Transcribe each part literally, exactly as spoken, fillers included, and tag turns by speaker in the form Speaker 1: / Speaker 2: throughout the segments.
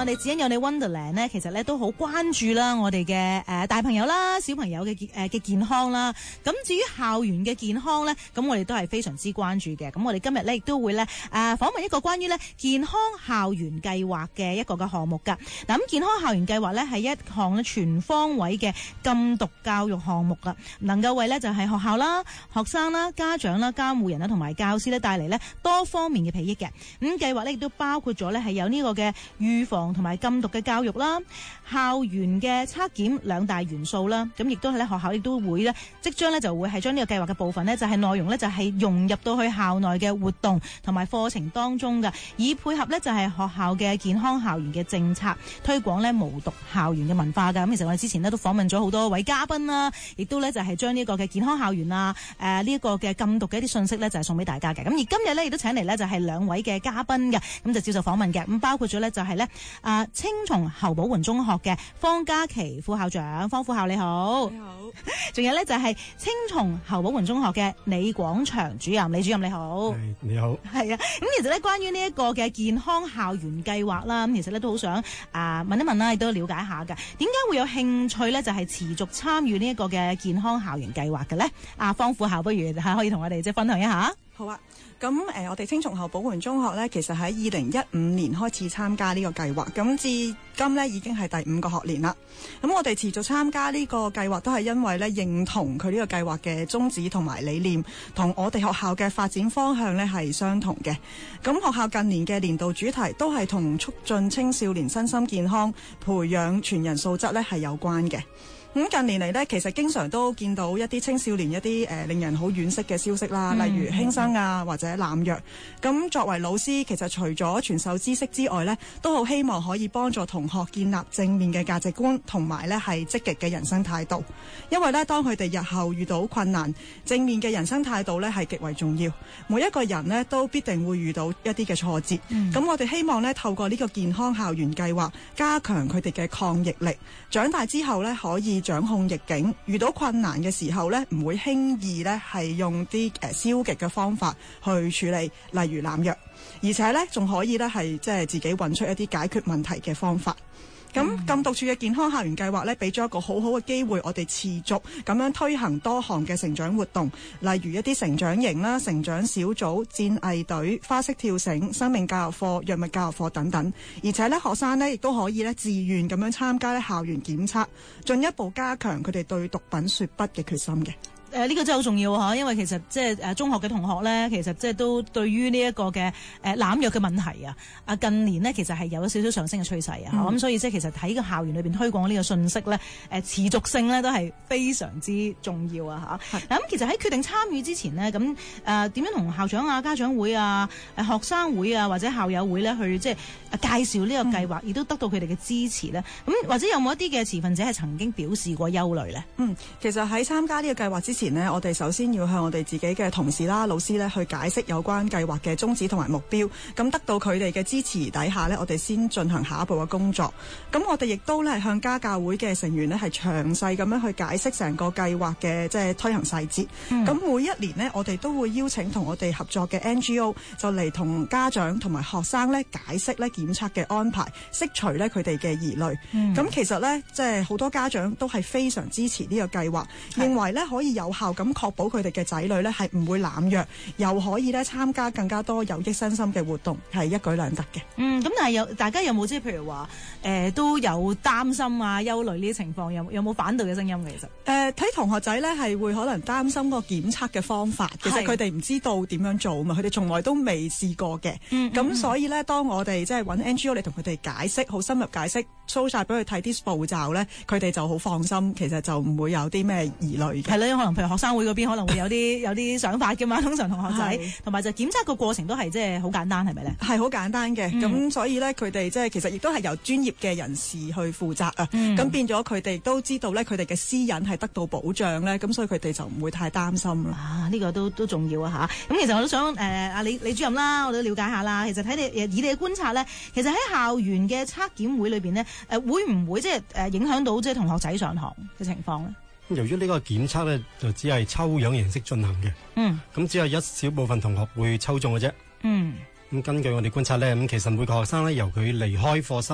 Speaker 1: 我哋只因有你 Wonderland 咧，其實咧都好關注啦，我哋嘅誒大朋友啦、小朋友嘅健誒嘅健康啦。咁至於校園嘅健康咧，咁我哋都係非常之關注嘅。咁我哋今日咧亦都會咧誒訪問一個關於咧健康校園計劃嘅一個嘅項目㗎。嗱，咁健康校園計劃咧係一項咧全方位嘅禁毒教育項目㗎，能夠為咧就係學校啦、學生啦、家長啦、監護人啦同埋教師咧帶嚟咧多方面嘅裨益嘅。咁計劃咧亦都包括咗咧係有呢個嘅預防同埋禁毒嘅教育啦、校園嘅測檢兩大元素啦。咁亦都係咧學校亦都會咧即將咧就會係將呢個計劃嘅部分咧就係內容咧就係融入到去校內嘅活動同埋課程當中嘅，以配合咧就係學校嘅健康校園嘅政策，推廣咧無毒校園嘅文化㗎。咁其實我哋之前咧都訪問咗好多位嘉賓啦，亦都咧就係將呢個嘅健康校園啊誒呢一個嘅禁毒嘅一啲信息咧就係送俾大家嘅。咁而今日咧亦都請嚟咧就係兩位嘅嘉賓嘅，咁就接受訪問嘅。咁包括咗咧就係咧啊青松侯寶桓中學嘅方嘉琪副校長，方副校你好。
Speaker 2: 你好。
Speaker 1: 仲有咧就係青松侯寶桓中學嘅李廣祥主任，李主任你好。
Speaker 3: 係你好。
Speaker 1: 係啊，咁其實咧關於呢一個嘅健康校園計劃啦，咁其實咧都好想啊問一問啦，亦都了解下㗎。點解會有興趣咧？就係持續參與呢一個嘅健康校園計劃嘅咧？啊，方副校不如係可以同我哋即係分享一下。
Speaker 2: 好啊，咁誒、呃，我哋青松侯寶桓中學咧，其實喺二零一五年開始參加呢個計劃，咁至今咧已經係第五個學年啦。咁我哋持續參加呢個計劃，都係因為咧認同佢呢個計劃嘅宗旨同埋理念，同我哋學校嘅發展方向咧係相同嘅。咁學校近年嘅年度主題都係同促進青少年身心健康、培養全人素質咧係有關嘅。咁近年嚟呢，其實經常都見到一啲青少年一啲誒、呃、令人好惋惜嘅消息啦，例如輕生啊或者濫藥。咁作為老師，其實除咗傳授知識之外呢，都好希望可以幫助同學建立正面嘅價值觀，同埋呢係積極嘅人生態度。因為呢，當佢哋日後遇到困難，正面嘅人生態度呢係極為重要。每一個人呢都必定會遇到一啲嘅挫折。咁、嗯、我哋希望呢，透過呢個健康校園計劃，加強佢哋嘅抗逆力。長大之後呢，可以掌控逆境，遇到困難嘅時候呢，唔會輕易呢係用啲誒消極嘅方法去處理，例如濫藥，而且呢仲可以呢係即係自己揾出一啲解決問題嘅方法。咁、嗯、禁毒處嘅健康校園計劃呢，俾咗一個好好嘅機會，我哋持續咁樣推行多項嘅成長活動，例如一啲成長營啦、成長小組、戰藝隊、花式跳繩、生命教育課、藥物教育課等等。而且呢，學生呢亦都可以呢自願咁樣參加呢校園檢測，進一步加強佢哋對毒品說不嘅決心嘅。
Speaker 1: 誒、呃、呢、這個真係好重要嚇，因為其實即係誒中學嘅同學咧，其實即係都對於呢一個嘅誒濫藥嘅問題啊，啊近年呢，其實係有少少上升嘅趨勢啊，咁、嗯、所以即係其實喺個校園裏邊推廣呢個信息咧，誒、呃、持續性咧都係非常之重要啊嚇。嗱咁其實喺決定參與之前呢，咁誒點樣同校長啊、家長會啊、誒學生會啊或者校友會咧去即係介紹呢個計劃，亦、嗯、都得到佢哋嘅支持咧。咁或者有冇一啲嘅持份者係曾經表示過憂慮咧？
Speaker 2: 嗯，其實喺參加呢個計劃之前呢，我哋首先要向我哋自己嘅同事啦、老師咧去解釋有關計劃嘅宗旨同埋目標，咁得到佢哋嘅支持底下呢，我哋先進行下一步嘅工作。咁我哋亦都咧向家教會嘅成員呢係詳細咁樣去解釋成個計劃嘅即係推行細節。咁、嗯、每一年呢，我哋都會邀請同我哋合作嘅 N G O 就嚟同家長同埋學生咧解釋咧檢測嘅安排，釋除咧佢哋嘅疑慮。咁、嗯、其實呢，即係好多家長都係非常支持呢個計劃，認為呢可以有效咁確保佢哋嘅仔女呢係唔會濫藥，又可以呢參加更加多有益身心嘅活動，係一舉兩得嘅。
Speaker 1: 嗯，咁但係有大家有冇即係譬如話誒、呃、都有擔心啊、憂慮呢啲情況，有有冇反對嘅聲音嘅？其實
Speaker 2: 誒睇同學仔呢係會可能擔心個檢測嘅方法，其實佢哋唔知道點樣做嘛，佢哋從來都未試過嘅。咁、嗯嗯、所以呢，當我哋即係揾 N G O 嚟同佢哋解釋，好深入解釋，show 晒俾佢睇啲步驟呢，佢哋就好放心，其實就唔會有啲咩疑慮嘅。
Speaker 1: 係啦，可能譬如學生會嗰邊可能會有啲有啲想法嘅嘛，通常同學仔，同埋就檢測個過程都係即係好簡單，係咪咧？
Speaker 2: 係好簡單嘅，咁、嗯、所以咧佢哋即係其實亦都係由專業嘅人士去負責啊，咁、嗯、變咗佢哋都知道咧，佢哋嘅私隱係得到保障咧，咁所以佢哋就唔會太擔心啦。
Speaker 1: 啊，呢、這個都都重要啊吓。咁其實我都想誒阿、呃、李李主任啦，我都了解下啦。其實睇你以你嘅觀察咧，其實喺校園嘅測檢會裏邊呢，誒、呃、會唔會即係誒影響到即係同學仔上堂嘅情況咧？
Speaker 3: 由於呢個檢測咧，就只係抽樣形式進行嘅，嗯，咁只係一小部分同學會抽中嘅啫，嗯，咁根據我哋觀察咧，咁其實每個學生咧，由佢離開課室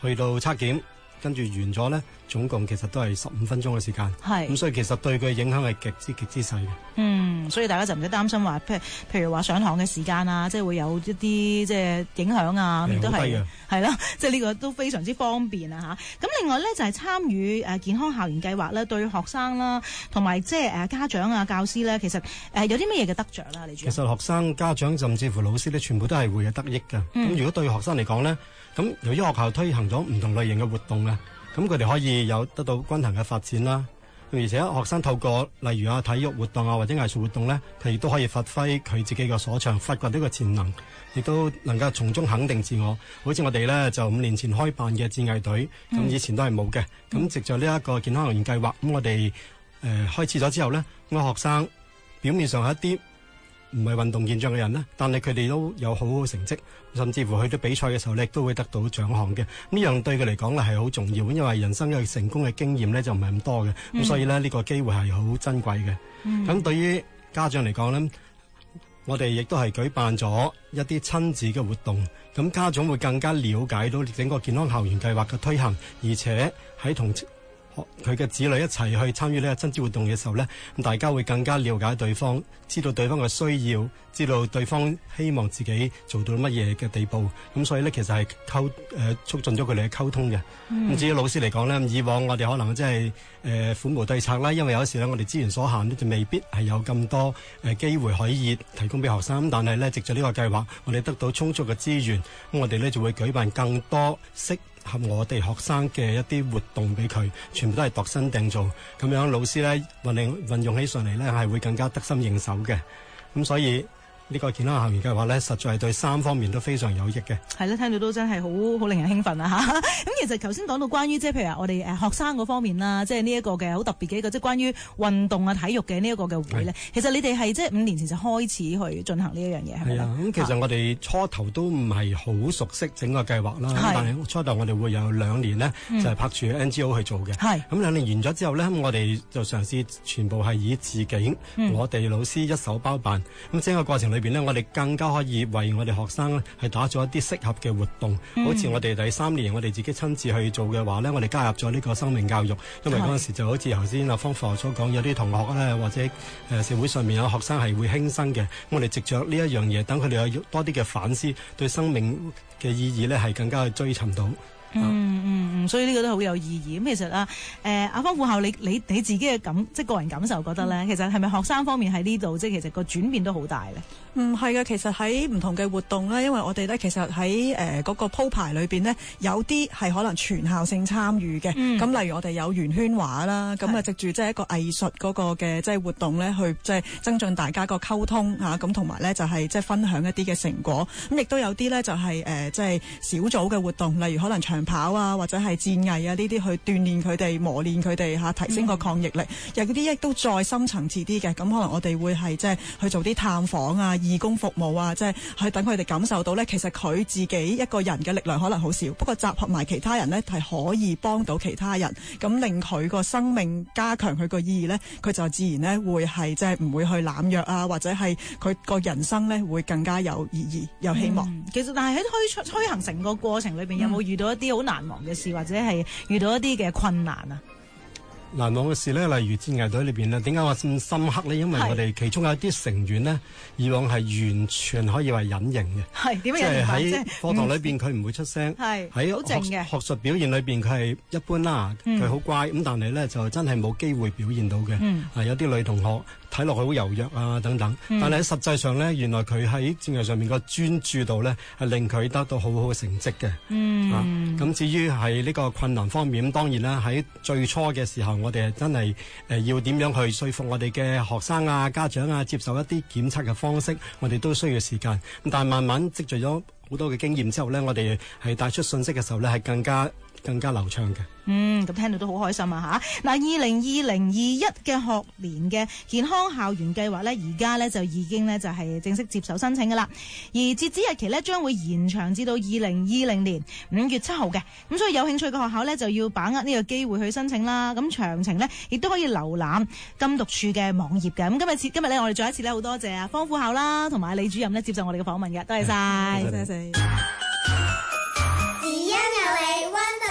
Speaker 3: 去到測檢，跟住完咗咧，總共其實都係十五分鐘嘅時間。係咁，所以其實對佢影響係極之極之細嘅。
Speaker 1: 嗯，所以大家就唔使擔心話，譬如譬如話上堂嘅時間啊，即係會有一啲即係影響啊，咁都係係啦，即係呢個都非常之方便啊嚇。咁另外咧就係參與誒健康校園計劃咧，對學生啦同埋即係誒家長啊、教師咧，其實誒有啲乜嘢嘅得着啦？你主要
Speaker 3: 其實學生、家長甚至乎老師咧，全部都係會有得益㗎。咁、嗯、如果對學生嚟講咧，咁由於學校推行咗唔同類型嘅活動啊，咁佢哋可以有得到均衡嘅發展啦。而且學生透過例如啊體育活動啊或者藝術活動咧，佢亦都可以發揮佢自己嘅所長，發掘呢個潛能，亦都能夠從中肯定自我。好似我哋咧就五年前開辦嘅智藝隊，咁、嗯、以前都係冇嘅。咁藉著呢一個健康校園計劃，咁我哋誒、呃、開始咗之後咧，咁學生表面上係一啲唔係運動健將嘅人呢，但係佢哋都有好好成績，甚至乎去到比賽嘅時候呢，都會得到獎項嘅。呢樣對佢嚟講呢係好重要，因為人生嘅成功嘅經驗呢就唔係咁多嘅，咁、嗯、所以呢，呢、呢個機會係好珍貴嘅。咁、嗯、對於家長嚟講呢，我哋亦都係舉辦咗一啲親子嘅活動，咁家長會更加了解到整個健康校園計劃嘅推行，而且喺同佢嘅子女一齊去參與呢個親子活動嘅時候呢，咁大家會更加了解對方，知道對方嘅需要，知道對方希望自己做到乜嘢嘅地步。咁所以呢，其實係溝誒促進咗佢哋嘅溝通嘅。咁、嗯、至於老師嚟講呢，以往我哋可能即係誒苦無對策啦，因為有時呢，我哋資源所限呢，就未必係有咁多誒機會可以提供俾學生。但係呢，藉住呢個計劃，我哋得到充足嘅資源，咁我哋呢就會舉辦更多適合我哋學生嘅一啲活動俾佢，全部都係度身訂造，咁樣老師咧運用運用起上嚟咧係會更加得心應手嘅，咁所以呢個健康校園計劃咧，實在係對三方面都非常有益嘅。係
Speaker 1: 啦，聽到都真係好好令人興奮啊嚇！咁其實頭先講到關於即係譬如話我哋誒學生嗰方面啦，即係呢一個嘅好特別嘅一個即係關於運動啊體育嘅呢一個嘅會咧，其實你哋係即係五年前就開始去進行呢一樣嘢係咪？係啊，
Speaker 3: 咁其實我哋初頭都唔係好熟悉整個計劃啦，但係初頭我哋會有兩年呢，就係拍住 N G O 去做嘅。係咁兩年完咗之後呢，我哋就嘗試全部係以自己、嗯、我哋老師一手包辦，咁整個過程裏邊呢，我哋更加可以為我哋學生咧係打造一啲適合嘅活動，嗯、好似我哋第三年我哋自己親自去做嘅話呢，我哋加入咗呢個生命教育，因為嗰陣時就好似頭先阿方父所講，有啲同學咧或者誒社會上面有學生係會輕生嘅，我哋藉着呢一樣嘢，等佢哋有多啲嘅反思，對生命嘅意義呢係更加去追尋到。
Speaker 1: 嗯嗯嗯，所以呢個都好有意義。咁其實啊，誒阿方副校，你你你自己嘅感，即係個人感受，覺得咧、嗯，其實係咪學生方面喺呢度，即係其實個轉變都好大咧？
Speaker 2: 嗯，係嘅。其實喺唔同嘅活動咧，因為我哋咧，其實喺誒嗰個鋪排裏邊呢，有啲係可能全校性參與嘅。咁、嗯、例如我哋有圓圈畫啦，咁啊藉住即係一個藝術嗰個嘅即係活動咧，去即係增進大家個溝通嚇，咁同埋咧就係即係分享一啲嘅成果。咁亦都有啲咧就係誒即係小組嘅活動，例如可能長跑啊，或者係戰藝啊呢啲去鍛鍊佢哋、磨練佢哋嚇，提升個抗逆力。嗯、有啲亦都再深層次啲嘅，咁可能我哋會係即係去做啲探訪啊、義工服務啊，即係去等佢哋感受到咧，其實佢自己一個人嘅力量可能好少，不過集合埋其他人咧係可以幫到其他人，咁令佢個生命加強佢個意義咧，佢就自然咧會係即係唔會去濫藥啊，或者係佢個人生咧會更加有意義、有希望。
Speaker 1: 嗯、其實但係喺推出推行成個過程裏邊，有冇遇到一啲好難忘嘅事，或者係遇到一啲嘅困難啊？
Speaker 3: 難忘嘅事呢，例如戰藝隊裏邊呢，點解話咁深刻呢？因為我哋其中有啲成員呢，以往係完全可以話隱形嘅，
Speaker 1: 係點樣？
Speaker 3: 即係喺課堂裏邊佢唔會出聲，係喺好靜嘅學術表現裏邊佢係一般啦，佢、嗯、好乖咁，但係呢，就真係冇機會表現到嘅。嗯、啊，有啲女同學睇落去好柔弱啊等等，嗯、但係喺實際上呢，原來佢喺戰藝上面個專注度呢，係令佢得到好好嘅成績嘅。嗯，啊，咁至於係呢個困難方面，咁當然啦，喺最初嘅時候。我哋真係誒、呃、要點樣去說服我哋嘅學生啊、家長啊接受一啲檢測嘅方式，我哋都需要時間。但係慢慢積聚咗好多嘅經驗之後呢，我哋係帶出信息嘅時候呢，係更加更加流暢嘅。
Speaker 1: 嗯，咁聽到都好開心啊吓！嗱，二零二零二一嘅學年嘅健康校園計劃呢，而家呢就已經呢就係正式接受申請噶啦。而截止日期呢，將會延長至到二零二零年五月七號嘅。咁所以有興趣嘅學校呢，就要把握呢個機會去申請啦。咁詳情呢，亦都可以瀏覽禁毒處嘅網頁嘅。咁今日今日呢，我哋再一次呢，好多謝啊方副校啦，同埋李主任呢，接受我哋嘅訪問嘅，多謝晒，
Speaker 2: 多謝。
Speaker 4: 只因有你溫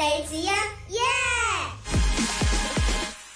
Speaker 4: 李子欣。